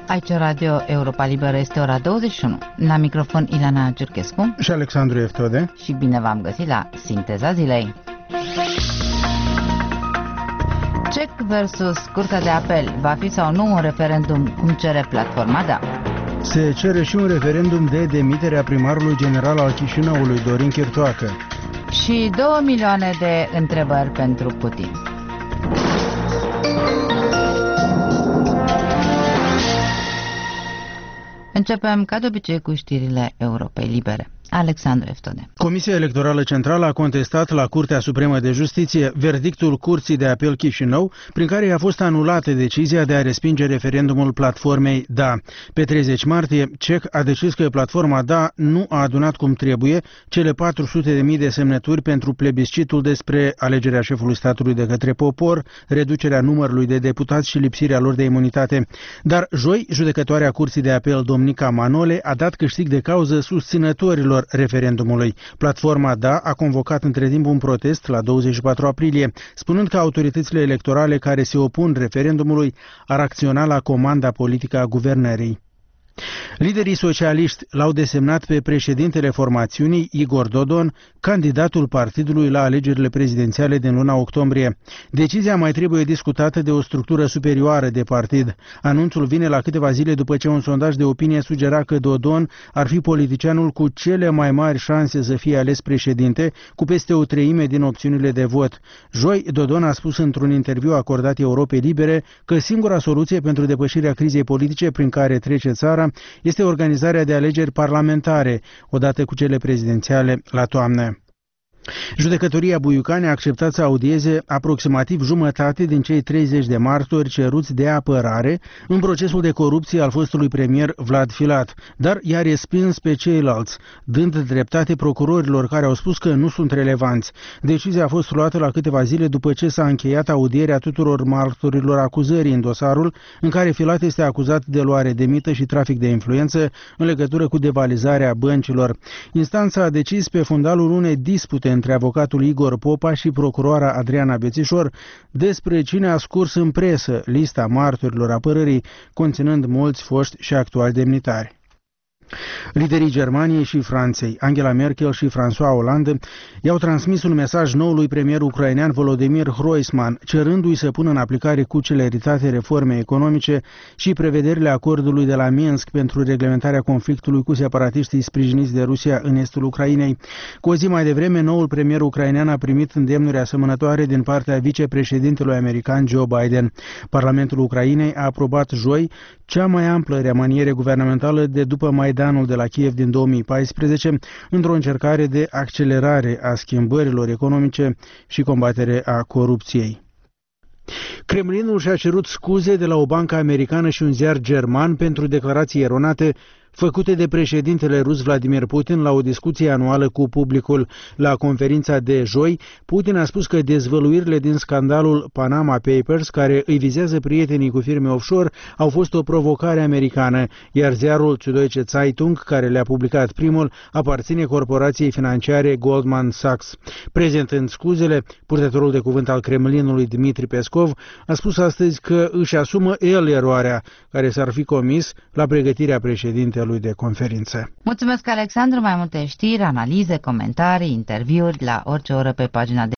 Aici Radio Europa Liberă, este ora 21. La microfon Ilana Giurchescu și Alexandru Eftode. Și bine v-am găsit la Sinteza Zilei. CEC versus Curtea de Apel. Va fi sau nu un referendum, cum cere platforma DA? Se cere și un referendum de demitere a primarului general al Chișinăului, Dorin Chirtoacă. Și 2 milioane de întrebări pentru Putin. Începem, ca de obicei, cu știrile Europei Libere. Alexandru Eftode. Comisia Electorală Centrală a contestat la Curtea Supremă de Justiție verdictul Curții de Apel Chișinău, prin care i-a fost anulată decizia de a respinge referendumul platformei DA. Pe 30 martie, CEC a decis că platforma DA nu a adunat cum trebuie cele 400.000 de semnături pentru plebiscitul despre alegerea șefului statului de către popor, reducerea numărului de deputați și lipsirea lor de imunitate. Dar joi, judecătoarea Curții de Apel, Domnica Manole, a dat câștig de cauză susținătorilor referendumului. Platforma DA a convocat între timp un protest la 24 aprilie, spunând că autoritățile electorale care se opun referendumului ar acționa la comanda politică a guvernării. Liderii socialiști l-au desemnat pe președintele formațiunii, Igor Dodon, candidatul partidului la alegerile prezidențiale din luna octombrie. Decizia mai trebuie discutată de o structură superioară de partid. Anunțul vine la câteva zile după ce un sondaj de opinie sugera că Dodon ar fi politicianul cu cele mai mari șanse să fie ales președinte, cu peste o treime din opțiunile de vot. Joi, Dodon a spus într-un interviu acordat Europei Libere că singura soluție pentru depășirea crizei politice prin care trece țara este organizarea de alegeri parlamentare, odată cu cele prezidențiale la toamnă. Judecătoria Buiucani a acceptat să audieze aproximativ jumătate din cei 30 de martori ceruți de apărare în procesul de corupție al fostului premier Vlad Filat, dar i-a respins pe ceilalți, dând dreptate procurorilor care au spus că nu sunt relevanți. Decizia a fost luată la câteva zile după ce s-a încheiat audierea tuturor martorilor acuzării în dosarul în care Filat este acuzat de luare de mită și trafic de influență în legătură cu devalizarea băncilor. Instanța a decis pe fundalul unei dispute între avocatul Igor Popa și procuroara Adriana Bețișor despre cine a scurs în presă lista martorilor apărării, conținând mulți foști și actuali demnitari. Liderii Germaniei și Franței, Angela Merkel și François Hollande, i-au transmis un mesaj noului premier ucrainean Volodymyr Groisman, cerându-i să pună în aplicare cu celeritate reforme economice și prevederile acordului de la Minsk pentru reglementarea conflictului cu separatiștii sprijiniți de Rusia în estul Ucrainei. Cu o zi mai devreme, noul premier ucrainean a primit îndemnuri asemănătoare din partea vicepreședintelui american Joe Biden. Parlamentul Ucrainei a aprobat joi cea mai amplă remaniere guvernamentală de după Maidanul de la Kiev din 2014, într-o încercare de accelerare a schimbărilor economice și combatere a corupției. Kremlinul și-a cerut scuze de la o bancă americană și un ziar german pentru declarații eronate făcute de președintele rus Vladimir Putin la o discuție anuală cu publicul. La conferința de joi, Putin a spus că dezvăluirile din scandalul Panama Papers, care îi vizează prietenii cu firme offshore, au fost o provocare americană, iar ziarul Süddeutsche Zeitung, care le-a publicat primul, aparține corporației financiare Goldman Sachs. Prezentând scuzele, purtătorul de cuvânt al Kremlinului Dmitri Peskov a spus astăzi că își asumă el eroarea care s-ar fi comis la pregătirea președintelui de conferință. Mulțumesc, Alexandru. Mai multe știri, analize, comentarii, interviuri la orice oră pe pagina de